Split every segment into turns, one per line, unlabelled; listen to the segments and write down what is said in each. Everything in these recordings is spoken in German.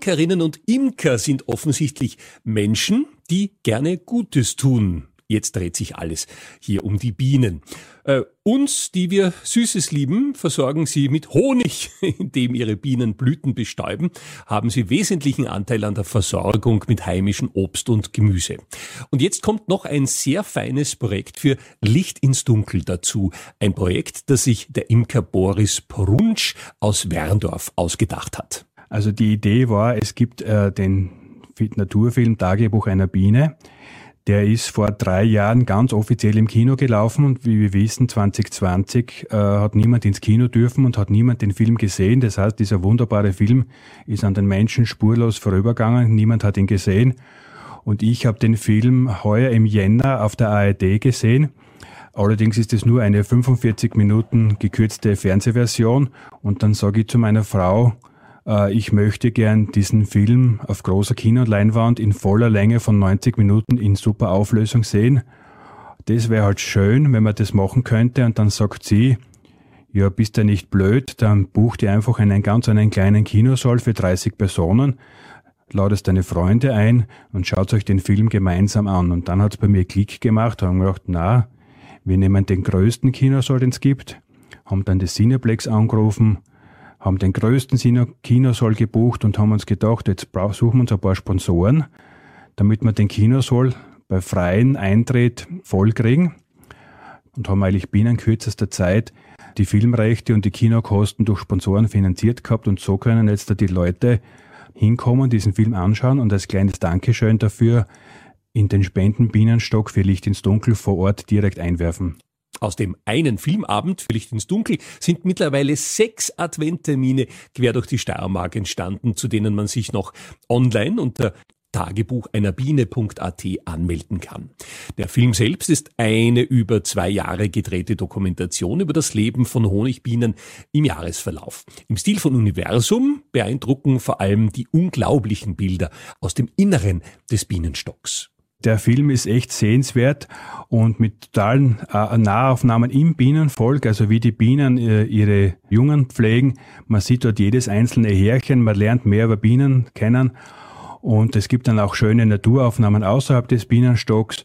Imkerinnen und Imker sind offensichtlich Menschen, die gerne Gutes tun. Jetzt dreht sich alles hier um die Bienen. Uns, die wir Süßes lieben, versorgen sie mit Honig, indem ihre Bienen Blüten bestäuben, haben sie wesentlichen Anteil an der Versorgung mit heimischem Obst und Gemüse. Und jetzt kommt noch ein sehr feines Projekt für Licht ins Dunkel dazu. Ein Projekt, das sich der Imker Boris Prunsch aus Werndorf ausgedacht hat.
Also die Idee war, es gibt den Naturfilm Tagebuch einer Biene. Der ist vor 3 Jahren ganz offiziell im Kino gelaufen und wie wir wissen, 2020 hat niemand ins Kino dürfen und hat niemand den Film gesehen. Das heißt, dieser wunderbare Film ist an den Menschen spurlos vorübergegangen. Niemand hat ihn gesehen. Und ich habe den Film heuer im Jänner auf der ARD gesehen. Allerdings ist es nur eine 45 Minuten gekürzte Fernsehversion. Und dann sage ich zu meiner Frau, ich möchte gern diesen Film auf großer Kinoleinwand in voller Länge von 90 Minuten in super Auflösung sehen. Das wäre halt schön, wenn man das machen könnte. Und dann sagt sie, ja, bist du nicht blöd, dann bucht ihr einfach einen kleinen Kinosaal für 30 Personen, ladest deine Freunde ein und schaut euch den Film gemeinsam an. Und dann hat es bei mir Klick gemacht, haben gedacht, na, wir nehmen den größten Kinosaal, den es gibt, haben dann das Cineplex angerufen, haben den größten Kinosaal gebucht und haben uns gedacht, jetzt suchen wir uns ein paar Sponsoren, damit wir den Kinosaal bei freien Eintritt voll kriegen. Und haben eigentlich binnen kürzester Zeit die Filmrechte und die Kinokosten durch Sponsoren finanziert gehabt. Und so können jetzt die Leute hinkommen, diesen Film anschauen und als kleines Dankeschön dafür in den Spendenbienenstock für Licht ins Dunkel vor Ort direkt einwerfen.
Aus dem einen Filmabend für Licht ins Dunkel sind mittlerweile 6 Adventtermine quer durch die Steiermark entstanden, zu denen man sich noch online unter tagebucheinerbiene.at anmelden kann. Der Film selbst ist eine über 2 Jahre gedrehte Dokumentation über das Leben von Honigbienen im Jahresverlauf. Im Stil von Universum beeindrucken vor allem die unglaublichen Bilder aus dem Inneren des Bienenstocks.
Der Film ist echt sehenswert und mit totalen Nahaufnahmen im Bienenvolk, also wie die Bienen ihre Jungen pflegen. Man sieht dort jedes einzelne Härchen, man lernt mehr über Bienen kennen und es gibt dann auch schöne Naturaufnahmen außerhalb des Bienenstocks.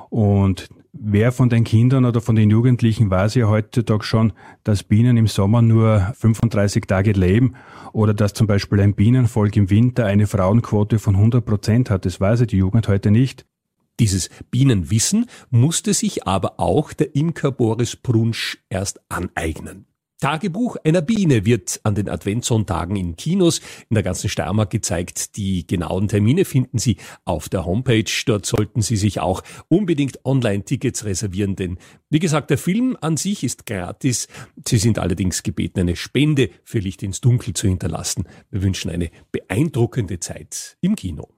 Und wer von den Kindern oder von den Jugendlichen weiß ja heutzutage schon, dass Bienen im Sommer nur 35 Tage leben oder dass zum Beispiel ein Bienenvolk im Winter eine Frauenquote von 100% hat. Das weiß ja die Jugend heute nicht.
Dieses Bienenwissen musste sich aber auch der Imker Boris Prunsch erst aneignen. Tagebuch einer Biene wird an den Adventssonntagen in Kinos in der ganzen Steiermark gezeigt. Die genauen Termine finden Sie auf der Homepage. Dort sollten Sie sich auch unbedingt Online-Tickets reservieren, denn wie gesagt, der Film an sich ist gratis. Sie sind allerdings gebeten, eine Spende für Licht ins Dunkel zu hinterlassen. Wir wünschen eine beeindruckende Zeit im Kino.